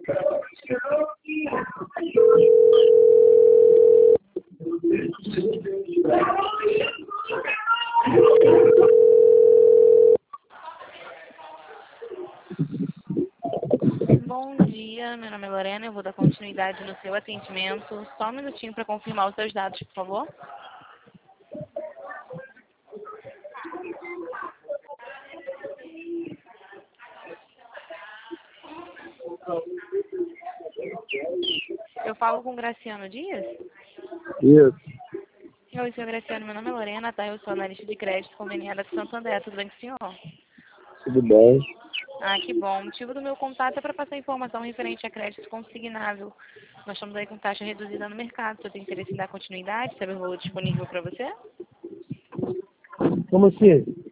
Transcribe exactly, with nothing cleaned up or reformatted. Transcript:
Bom dia, meu nome é Lorena, eu vou dar continuidade no seu atendimento. Só um minutinho para confirmar os seus dados, por favor. Eu falo com Graciano Dias? Isso, Oi, senhor Graciano, meu nome é Lorena, tá? Eu sou analista de crédito conveniada de Santo André, tudo bem com o senhor? tudo bem. Ah, que bom. O motivo do meu contato é para passar informação referente a crédito consignável. Nós estamos aí com taxa reduzida no mercado. Você tem interesse em dar continuidade? Sabe o valor disponível para você? Como assim?